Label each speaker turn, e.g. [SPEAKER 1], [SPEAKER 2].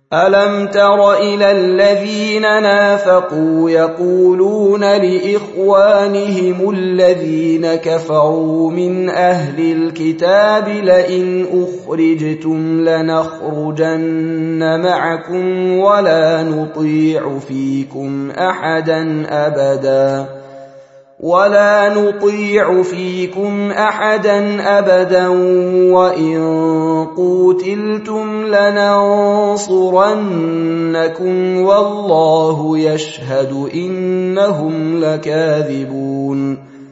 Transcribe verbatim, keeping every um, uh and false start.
[SPEAKER 1] ألم تر إلى الذين نافقوا يقولون لإخوانهم الذين كفروا من أهل الكتاب لئن أخرجتم لنخرجن معكم ولا نطيع فيكم أحدا أبدا ولا نطيع فيكم أحدا أبدا وإن قوتلتم لننصرنكم والله يشهد إنهم لكاذبون